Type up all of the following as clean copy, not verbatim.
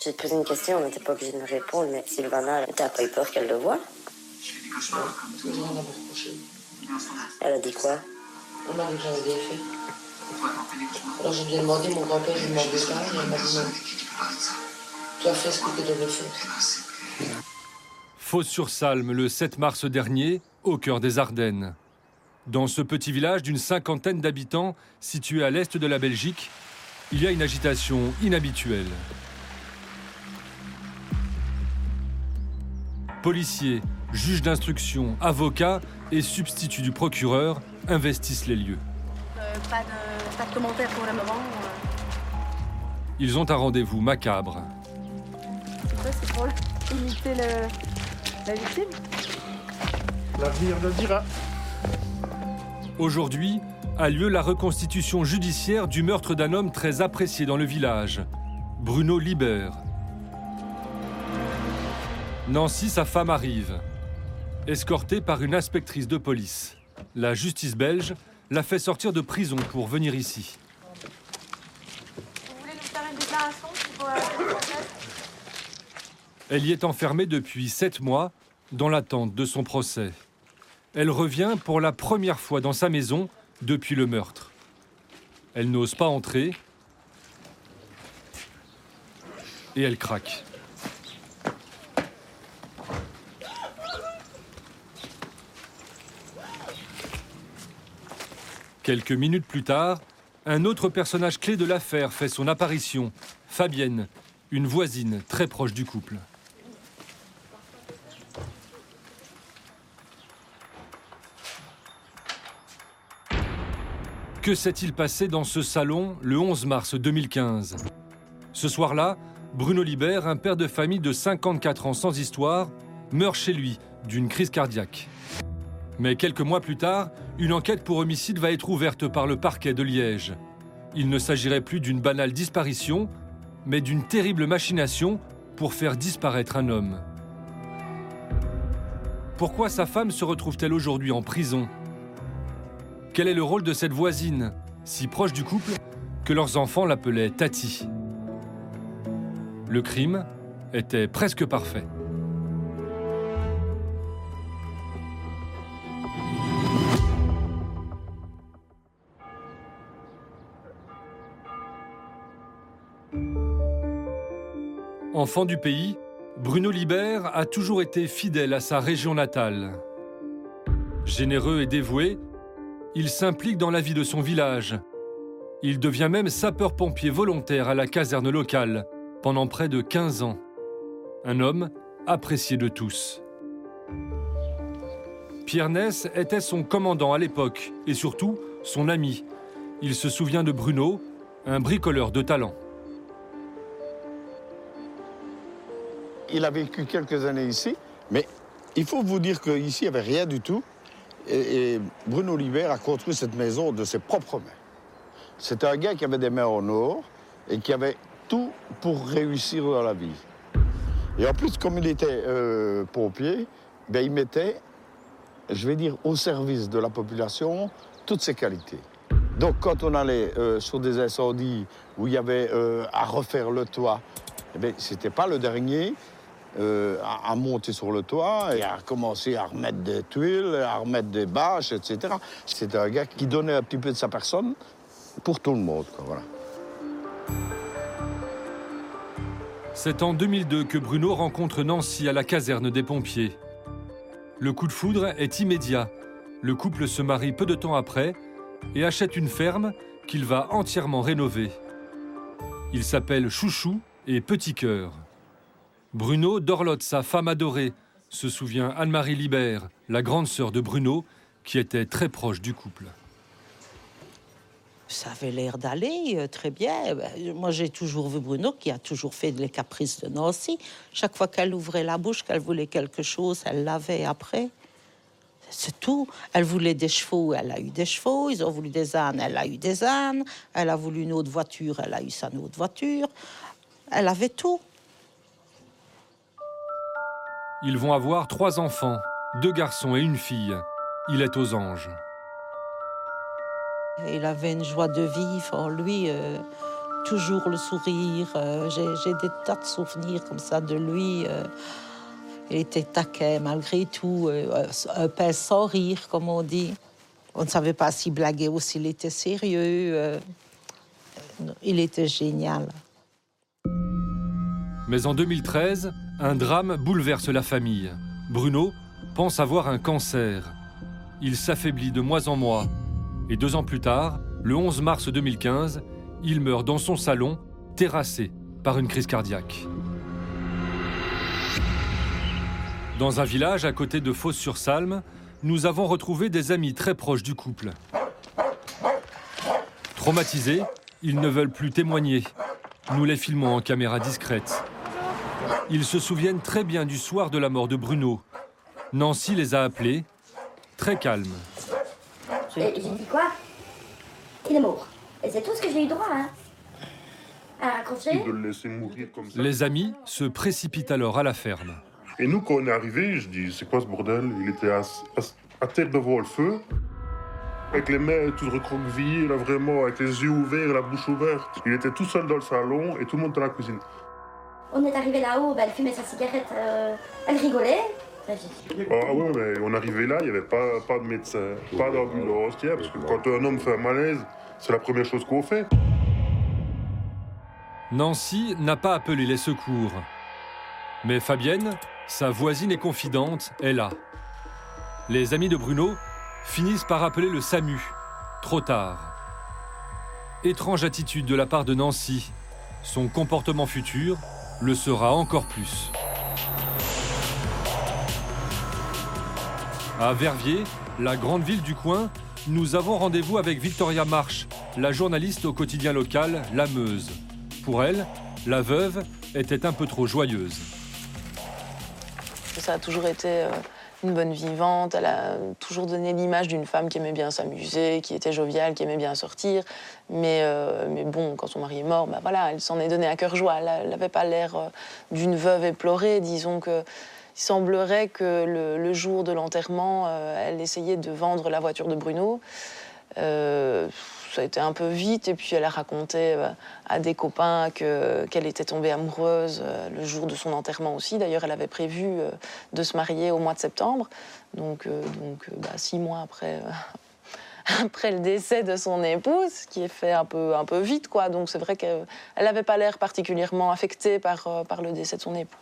Je vais te poser une question, on n'était pas obligé de me répondre, mais Sylvana, t'as pas eu peur qu'elle le voie? Elle a dit quoi? Elle m'a dit que j'avais des faits. Alors j'ai bien demandé, mon grand-père, je ne m'en veux pas, et elle m'a dit non. Tu as fait ce que tu devais faire. Fos-sur-Salme, le 7 mars dernier, au cœur des Ardennes. Dans ce petit village d'une 50aine d'habitants, situé à l'est de la Belgique, il y a une agitation inhabituelle. Policiers, juges d'instruction, avocats et substituts du procureur investissent les lieux. Pas de commentaires pour le moment. Ils ont un rendez-vous macabre. C'est quoi, c'est pour imiter la victime? L'avenir le dira. Aujourd'hui a lieu la reconstitution judiciaire du meurtre d'un homme très apprécié dans le village, Bruno Libert. Nancy, sa femme, arrive, escortée par une inspectrice de police. La justice belge l'a fait sortir de prison pour venir ici. Vous voulez nous faire une déclaration pour la procès? Elle y est enfermée depuis 7 mois, dans l'attente de son procès. Elle revient pour la première fois dans sa maison depuis le meurtre. Elle n'ose pas entrer et elle craque. Quelques minutes plus tard, un autre personnage clé de l'affaire fait son apparition, Fabienne, une voisine très proche du couple. Que s'est-il passé dans ce salon le 11 mars 2015 ? Ce soir-là, Bruno Libert, un père de famille de 54 ans sans histoire, meurt chez lui d'une crise cardiaque. Mais quelques mois plus tard, une enquête pour homicide va être ouverte par le parquet de Liège. Il ne s'agirait plus d'une banale disparition, mais d'une terrible machination pour faire disparaître un homme. Pourquoi sa femme se retrouve-t-elle aujourd'hui en prison ? Quel est le rôle de cette voisine, si proche du couple, que leurs enfants l'appelaient Tati ? Le crime était presque parfait. Enfant du pays, Bruno Libert a toujours été fidèle à sa région natale. Généreux et dévoué, il s'implique dans la vie de son village. Il devient même sapeur-pompier volontaire à la caserne locale pendant près de 15 ans. Un homme apprécié de tous. Pierre Ness était son commandant à l'époque et surtout son ami. Il se souvient de Bruno, un bricoleur de talent. Il a vécu quelques années ici, mais il faut vous dire qu'ici, il n'y avait rien du tout. Et Bruno Libert a construit cette maison de ses propres mains. C'était un gars qui avait des mains en or et qui avait tout pour réussir dans la vie. Et en plus, comme il était pompier, ben, il mettait, je vais dire, au service de la population, toutes ses qualités. Donc quand on allait sur des incendies où il y avait à refaire le toit, eh bien, c'était pas le dernier à monter sur le toit et à commencer à remettre des tuiles, à remettre des bâches, etc. C'était un gars qui donnait un petit peu de sa personne pour tout le monde, quoi, voilà. C'est en 2002 que Bruno rencontre Nancy à la caserne des pompiers. Le coup de foudre est immédiat. Le couple se marie peu de temps après et achète une ferme qu'il va entièrement rénover. Ils s'appellent Chouchou et Petit Cœur. Bruno dorlote sa femme adorée, se souvient Anne-Marie Libert, la grande sœur de Bruno, qui était très proche du couple. Ça avait l'air d'aller très bien. Moi, j'ai toujours vu Bruno qui a toujours fait les caprices de Nancy. Chaque fois qu'elle ouvrait la bouche, qu'elle voulait quelque chose, elle l'avait après. C'est tout. Elle voulait des chevaux, elle a eu des chevaux. Ils ont voulu des ânes, elle a eu des ânes. Elle a voulu une autre voiture, elle a eu sa autre voiture. Elle avait tout. Ils vont avoir 3 enfants, 2 garçons et une fille. Il est aux anges. Il avait une joie de vivre en lui toujours le sourire. J'ai des tas de souvenirs comme ça de lui. Il était taquin malgré tout, un peu sans rire, comme on dit. On ne savait pas s'il blaguait ou s'il était sérieux. Il était génial. Mais en 2013, un drame bouleverse la famille. Bruno pense avoir un cancer. Il s'affaiblit de mois en mois. Et 2 ans plus tard, le 11 mars 2015, il meurt dans son salon, terrassé par une crise cardiaque. Dans un village à côté de Fos-sur-Salme, nous avons retrouvé des amis très proches du couple. Traumatisés, ils ne veulent plus témoigner. Nous les filmons en caméra discrète. Ils se souviennent très bien du soir de la mort de Bruno. Nancy les a appelés, très calmes. Et j'ai dit quoi? Il est mort. Et c'est tout ce que j'ai eu droit, hein. À raccrocher. De le laisser mourir comme ça. Les amis se précipitent alors à la ferme. Et nous, quand on est arrivé, je dis, c'est quoi ce bordel? Il était à terre devant le feu, avec les mains toutes recroquevillées, là vraiment, avec les yeux ouverts, la bouche ouverte. Il était tout seul dans le salon et tout le monde dans la cuisine. On est arrivé là-haut, elle fumait sa cigarette, elle rigolait. Ah ouais, mais on arrivait là, il n'y avait pas de médecin, pas d'ambulance, parce que quand un homme fait un malaise, c'est la première chose qu'on fait. Nancy n'a pas appelé les secours. Mais Fabienne, sa voisine et confidente, est là. Les amis de Bruno finissent par appeler le SAMU. Trop tard. Étrange attitude de la part de Nancy. Son comportement futur le sera encore plus. À Verviers, la grande ville du coin, nous avons rendez-vous avec Victoria March, la journaliste au quotidien local La Meuse. Pour elle, la veuve était un peu trop joyeuse. Ça a toujours été une bonne vivante, elle a toujours donné l'image d'une femme qui aimait bien s'amuser, qui était joviale, qui aimait bien sortir. Mais bon, quand son mari est mort, ben voilà, elle s'en est donné à cœur joie. Elle n'avait pas l'air d'une veuve éplorée. Disons qu'il semblerait que le jour de l'enterrement, elle essayait de vendre la voiture de Bruno. Ça a été un peu vite, et puis elle a raconté à des copains qu'elle était tombée amoureuse le jour de son enterrement aussi. D'ailleurs, elle avait prévu de se marier au mois de septembre, donc 6 mois après, après le décès de son épouse, qui est fait un peu vite, quoi. Donc c'est vrai qu'elle n'avait pas l'air particulièrement affectée par le décès de son époux.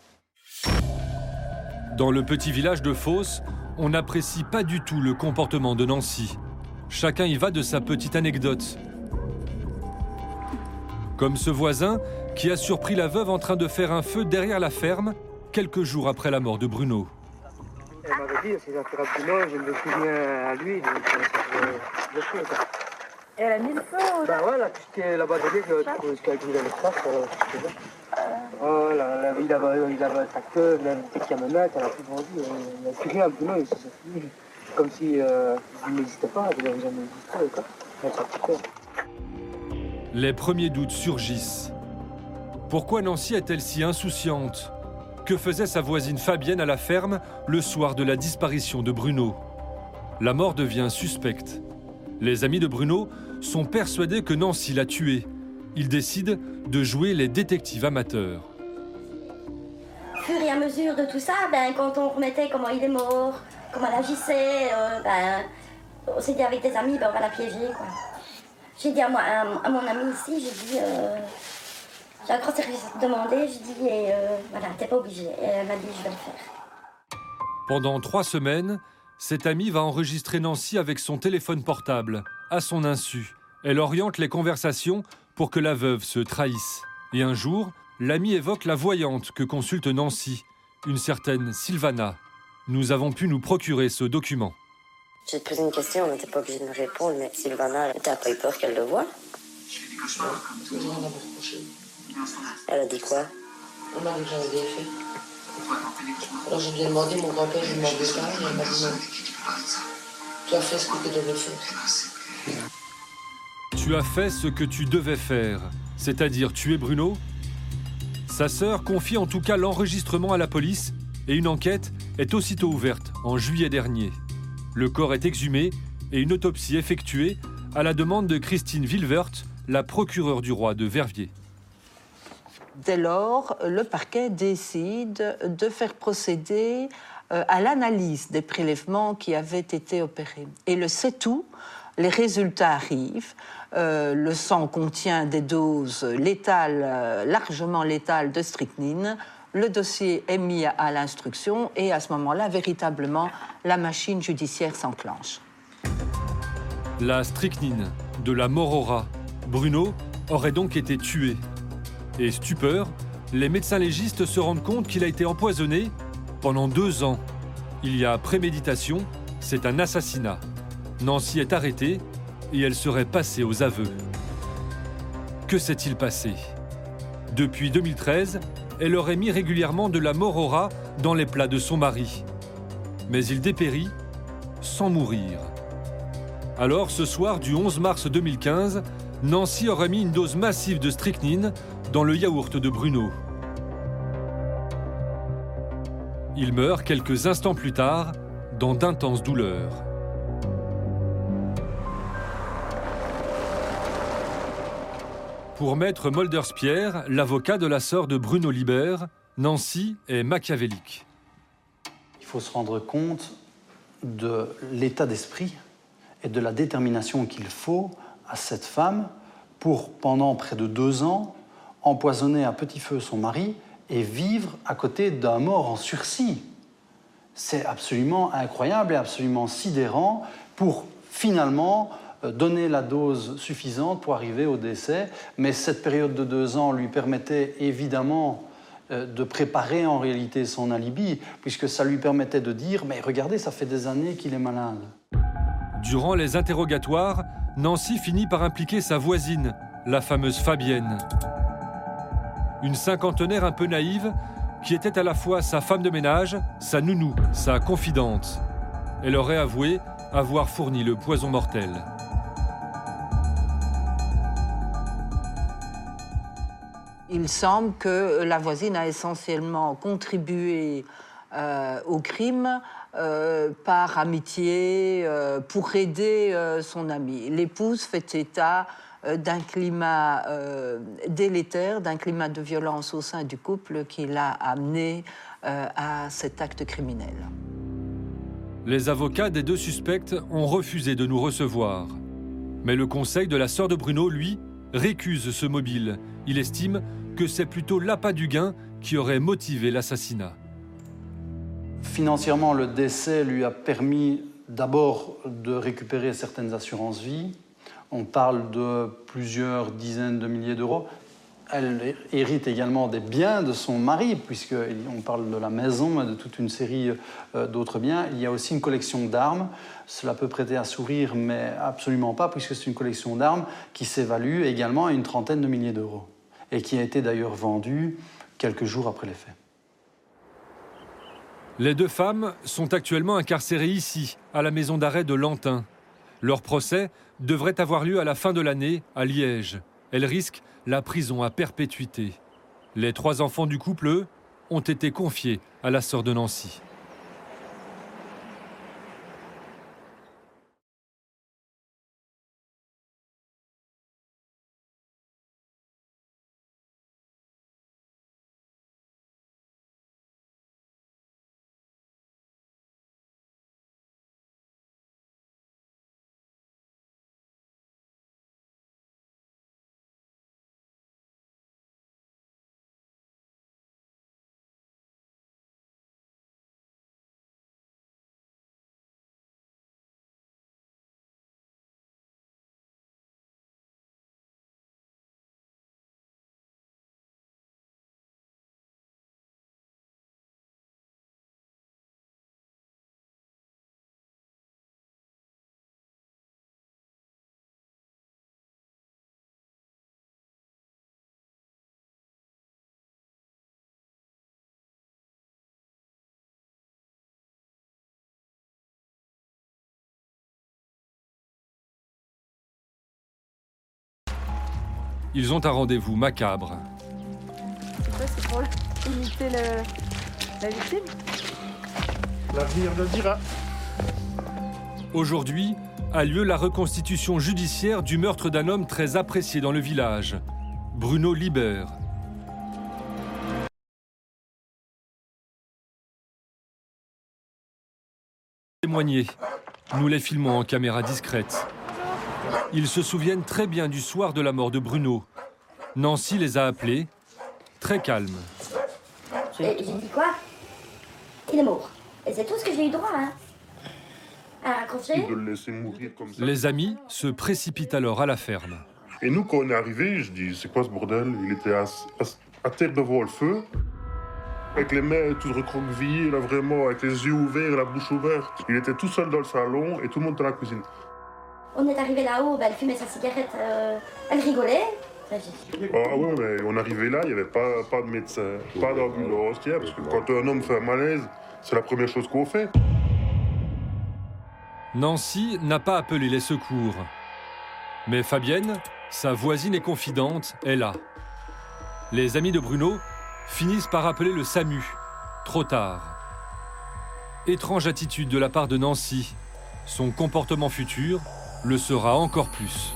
Dans le petit village de Fos, on n'apprécie pas du tout le comportement de Nancy. Chacun y va de sa petite anecdote. Comme ce voisin qui a surpris la veuve en train de faire un feu derrière la ferme, quelques jours après la mort de Bruno. Elle m'avait dit, c'est l'affaire à Bruno, je me souviens à lui, donc le feu, quoi. Et elle a mis le feu au... Ben voilà, puisque là-bas de lui, je calculais l'espace, voilà, il avait un tracteur, il avait une petite camionnette, elle a tout vendu, il n'a plus rien à Bruno, il s'est fini. Comme si il n'existait pas, il n'avait jamais existé, quoi. Les premiers doutes surgissent. Pourquoi Nancy est-elle si insouciante? Que faisait sa voisine Fabienne à la ferme le soir de la disparition de Bruno? La mort devient suspecte. Les amis de Bruno sont persuadés que Nancy l'a tué. Ils décident de jouer les détectives amateurs. Au fur et à mesure de tout ça, quand on remettait comment il est mort, comment elle agissait, on s'est dit avec des amis, on va la piéger, quoi. J'ai dit à mon ami ici, j'ai un grand service demandé, j'ai dit, voilà, t'es pas obligé. Et elle m'a dit, je vais le faire. Pendant 3 semaines, cet ami va enregistrer Nancy avec son téléphone portable, à son insu. Elle oriente les conversations pour que la veuve se trahisse. Et un jour, l'ami évoque la voyante que consulte Nancy, une certaine Sylvana. Nous avons pu nous procurer ce document. J'ai posé une question, on n'était pas obligé de me répondre, mais Sylvana, t'as pas eu peur qu'elle le voie? Elle a dit quoi? On m'a dit que j'avais des effets. Alors j'ai bien demandé, mon grand-père, je ne m'en veux pas, et elle m'a dit non. Tu as fait ce que tu devais faire. Tu as fait ce que tu devais faire, c'est-à-dire tuer Bruno? Sa sœur confie en tout cas l'enregistrement à la police et une enquête est aussitôt ouverte en juillet dernier. Le corps est exhumé et une autopsie effectuée à la demande de Christine Vilvert, la procureure du roi de Verviers. Dès lors, le parquet décide de faire procéder à l'analyse des prélèvements qui avaient été opérés. Et le 7 août, les résultats arrivent. Le sang contient des doses létales, largement létales de strychnine. Le dossier est mis à l'instruction et à ce moment-là, véritablement, la machine judiciaire s'enclenche. La strychnine, de la mort au rat. Bruno aurait donc été tué. Et stupeur, les médecins légistes se rendent compte qu'il a été empoisonné pendant 2 ans. Il y a préméditation, c'est un assassinat. Nancy est arrêtée et elle serait passée aux aveux. Que s'est-il passé? Depuis 2013, elle aurait mis régulièrement de la mort au rat dans les plats de son mari. Mais il dépérit sans mourir. Alors, ce soir du 11 mars 2015, Nancy aurait mis une dose massive de strychnine dans le yaourt de Bruno. Il meurt quelques instants plus tard, dans d'intenses douleurs. Pour maître Molderspierre, l'avocat de la sœur de Bruno Libert, Nancy est machiavélique. Il faut se rendre compte de l'état d'esprit et de la détermination qu'il faut à cette femme pour, pendant près de 2 ans, empoisonner à petit feu son mari et vivre à côté d'un mort en sursis. C'est absolument incroyable et absolument sidérant pour finalement donner la dose suffisante pour arriver au décès. Mais cette période de 2 ans lui permettait évidemment de préparer en réalité son alibi, puisque ça lui permettait de dire « mais regardez, ça fait des années qu'il est malade ». Durant les interrogatoires, Nancy finit par impliquer sa voisine, la fameuse Fabienne. Une cinquantenaire un peu naïve, qui était à la fois sa femme de ménage, sa nounou, sa confidente. Elle aurait avoué avoir fourni le poison mortel. Il semble que la voisine a essentiellement contribué au crime par amitié, pour aider son amie. L'épouse fait état d'un climat délétère, d'un climat de violence au sein du couple qui l'a amené à cet acte criminel. Les avocats des 2 suspects ont refusé de nous recevoir. Mais le conseil de la sœur de Bruno, lui, récuse ce mobile. Il estime que c'est plutôt l'appât du gain qui aurait motivé l'assassinat. Financièrement, le décès lui a permis d'abord de récupérer certaines assurances-vie. On parle de plusieurs dizaines de milliers d'euros. Elle hérite également des biens de son mari, puisqu'on parle de la maison et de toute une série d'autres biens. Il y a aussi une collection d'armes. Cela peut prêter à sourire, mais absolument pas, puisque c'est une collection d'armes qui s'évalue également à une trentaine de milliers d'euros et qui a été d'ailleurs vendue quelques jours après les faits. Les 2 femmes sont actuellement incarcérées ici, à la maison d'arrêt de Lantin. Leur procès devrait avoir lieu à la fin de l'année à Liège. Elles risquent la prison à perpétuité. Les 3 enfants du couple, eux, ont été confiés à la sœur de Nancy. Ils ont un rendez-vous macabre. C'est quoi, c'est pour imiter la victime? L'avenir le dira. Aujourd'hui, a lieu la reconstitution judiciaire du meurtre d'un homme très apprécié dans le village, Bruno Libert. Témoigner. Nous les filmons en caméra discrète. Ils se souviennent très bien du soir de la mort de Bruno. Nancy les a appelés, très calmes. Et j'ai dit quoi? Il est mort. Et c'est tout ce que j'ai eu droit, hein. À raccrocher. De le laisser mourir comme ça. Les amis se précipitent alors à la ferme. Et nous, quand on est arrivé, je dis, c'est quoi ce bordel? Il était à tête devant le feu, avec les mains toutes recroquevillées, là vraiment, avec les yeux ouverts, la bouche ouverte. Il était tout seul dans le salon et tout le monde dans la cuisine. On est arrivé là-haut, elle fumait sa cigarette, elle rigolait. Ah ouais, mais on arrivait là, il n'y avait pas de médecin, pas d'ambulance, parce que quand un homme fait un malaise, c'est la première chose qu'on fait. Nancy n'a pas appelé les secours. Mais Fabienne, sa voisine et confidente, est là. Les amis de Bruno finissent par appeler le SAMU. Trop tard. Étrange attitude de la part de Nancy. Son comportement futur le sera encore plus.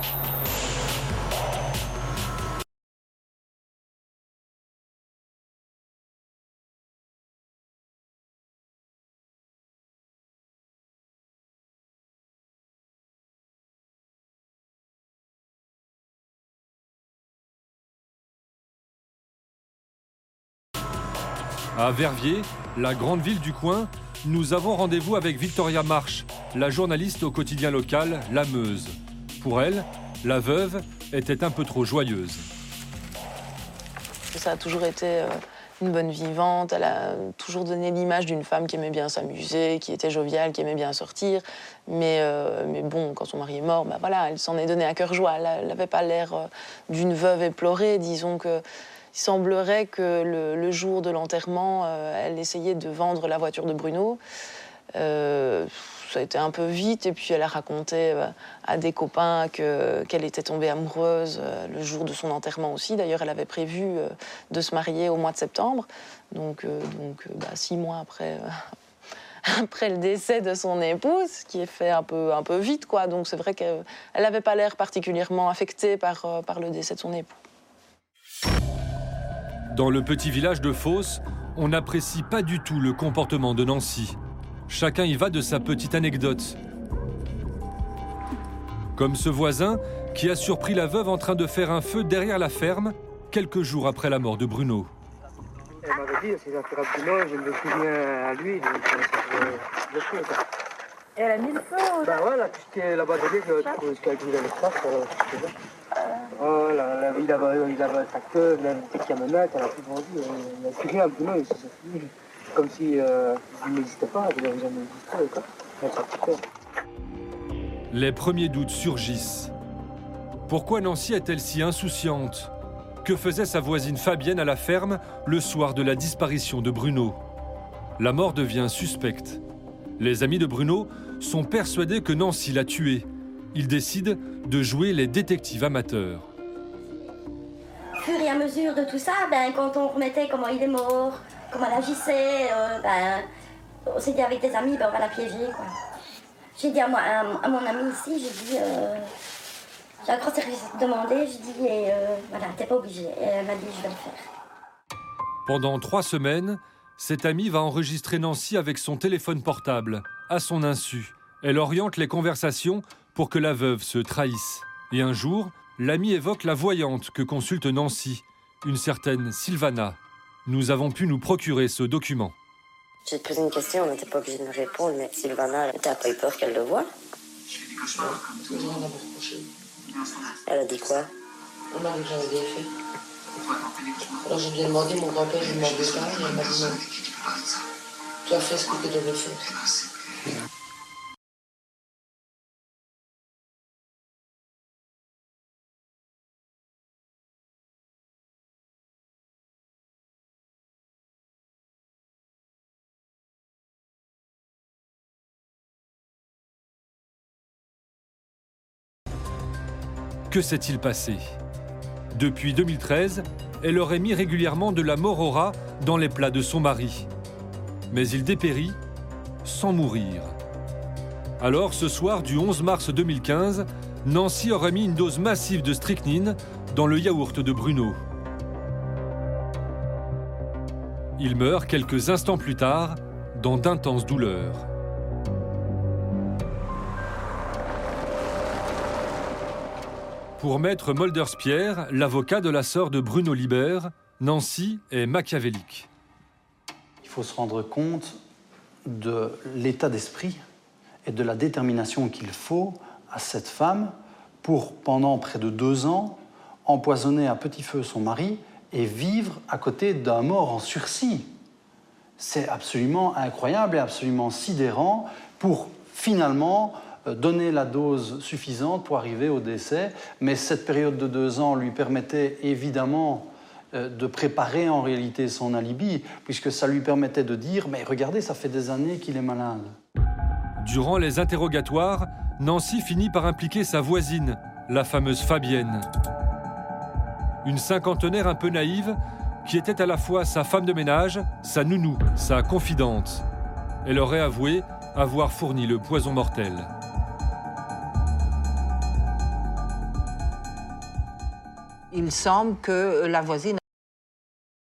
À Verviers, la grande ville du coin, nous avons rendez-vous avec Victoria Marche, la journaliste au quotidien local La Meuse. Pour elle, la veuve était un peu trop joyeuse. Ça a toujours été une bonne vivante, elle a toujours donné l'image d'une femme qui aimait bien s'amuser, qui était joviale, qui aimait bien sortir. Mais bon, quand son mari est mort, bah voilà, elle s'en est donnée à cœur joie. Elle n'avait pas l'air d'une veuve éplorée, disons que... Il semblerait que le jour de l'enterrement, elle essayait de vendre la voiture de Bruno. Ça a été un peu vite, et puis elle a raconté à des copains qu'elle était tombée amoureuse le jour de son enterrement aussi. D'ailleurs, elle avait prévu de se marier au mois de septembre. Donc 6 mois après, après le décès de son épouse, qui est fait un peu vite, quoi. Donc c'est vrai qu'elle n'avait pas l'air particulièrement affectée par le décès de son époux. Dans le petit village de Fos, on n'apprécie pas du tout le comportement de Nancy. Chacun y va de sa petite anecdote. Comme ce voisin qui a surpris la veuve en train de faire un feu derrière la ferme, quelques jours après la mort de Bruno. Elle m'avait dit, c'est l'affaire à Bruno, je me souviens à lui, donc c'est le feu, quoi. Et elle a mis le feu Ben voilà, puisque là-bas de l'île, ce qu'elle voulait le faire, oh là, il avait sa queue, il avait des camionnettes, elle a plus vendu, il n'a plus rien, Bruno, il s'est fini. Comme si il n'existait pas, il n'avait jamais existé, quoi. Elle s'est fait peur. Les premiers doutes surgissent. Pourquoi Nancy est-elle si insouciante? Que faisait sa voisine Fabienne à la ferme le soir de la disparition de Bruno? La mort devient suspecte. Les amis de Bruno sont persuadés que Nancy l'a tué. Ils décident de jouer les détectives amateurs. Au fur et à mesure de tout ça, quand on remettait comment il est mort, comment elle agissait, on s'est dit avec des amis, on va la piéger, quoi. J'ai dit à mon ami ici, j'ai dit, j'ai un grand service demandé, j'ai dit, voilà, t'es pas obligé. Et elle m'a dit, je vais le faire. Pendant 3 semaines, cette amie va enregistrer Nancy avec son téléphone portable, à son insu. Elle oriente les conversations pour que la veuve se trahisse. Et un jour, l'amie évoque la voyante que consulte Nancy, une certaine Sylvana. Nous avons pu nous procurer ce document. J'ai posé une question, on n'était pas obligé de me répondre, mais Sylvana, t'as pas eu peur qu'elle le voie? Elle a dit quoi? On m'a dit que j'avais des effets. Alors j'ai bien demandé, mon grand-père, je ne m'en veux pas, et elle m'a dit non. Tu as fait ce que tu devais faire. Que s'est-il passé? Depuis 2013, elle aurait mis régulièrement de la morora dans les plats de son mari. Mais il dépérit sans mourir. Alors, ce soir du 11 mars 2015, Nancy aurait mis une dose massive de strychnine dans le yaourt de Bruno. Il meurt quelques instants plus tard, dans d'intenses douleurs. Pour maître Molderspierre, l'avocat de la sœur de Bruno Libert, Nancy est machiavélique. Il faut se rendre compte de l'état d'esprit et de la détermination qu'il faut à cette femme pour, pendant près de 2 ans, empoisonner à petit feu son mari et vivre à côté d'un mort en sursis. C'est absolument incroyable et absolument sidérant pour finalement donner la dose suffisante pour arriver au décès. Mais cette période de 2 ans lui permettait évidemment de préparer en réalité son alibi, puisque ça lui permettait de dire « mais regardez, ça fait des années qu'il est malade ». Durant les interrogatoires, Nancy finit par impliquer sa voisine, la fameuse Fabienne. Une cinquantenaire un peu naïve, qui était à la fois sa femme de ménage, sa nounou, sa confidente. Elle aurait avoué avoir fourni le poison mortel. Il semble que la voisine